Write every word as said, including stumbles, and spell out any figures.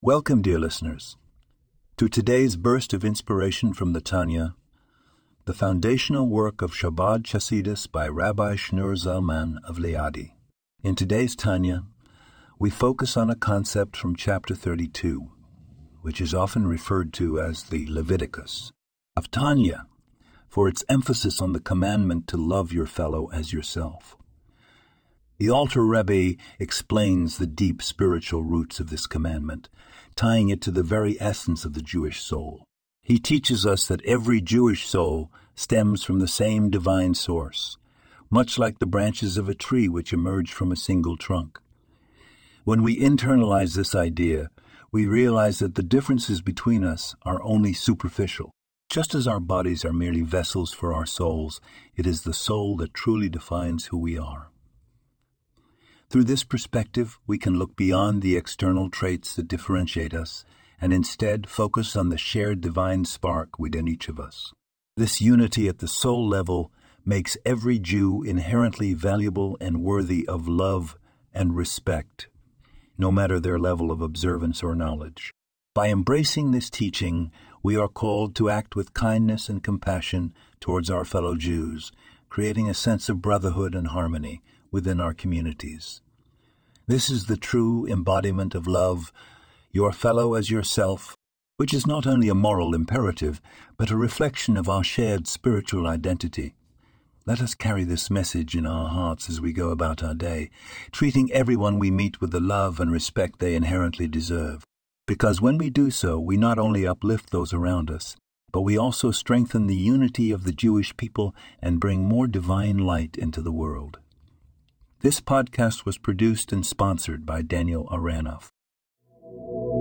Welcome, dear listeners, to today's burst of inspiration from the Tanya, the foundational work of Chabad Chasidus by Rabbi Shneur Zalman of Liadi. In today's Tanya, we focus on a concept from chapter thirty-two, which is often referred to as the Leviticus of Tanya, for its emphasis on the commandment to love your fellow as yourself. The Alter Rebbe explains the deep spiritual roots of this commandment, tying it to the very essence of the Jewish soul. He teaches us that every Jewish soul stems from the same divine source, much like the branches of a tree which emerge from a single trunk. When we internalize this idea, we realize that the differences between us are only superficial. Just as our bodies are merely vessels for our souls, it is the soul that truly defines who we are. Through this perspective, we can look beyond the external traits that differentiate us and instead focus on the shared divine spark within each of us. This unity at the soul level makes every Jew inherently valuable and worthy of love and respect, no matter their level of observance or knowledge. By embracing this teaching, we are called to act with kindness and compassion towards our fellow Jews, creating a sense of brotherhood and harmony within our communities. This is the true embodiment of love, your fellow as yourself, which is not only a moral imperative, but a reflection of our shared spiritual identity. Let us carry this message in our hearts as we go about our day, treating everyone we meet with the love and respect they inherently deserve. Because when we do so, we not only uplift those around us, but we also strengthen the unity of the Jewish people and bring more divine light into the world. This podcast was produced and sponsored by Daniel Aranoff.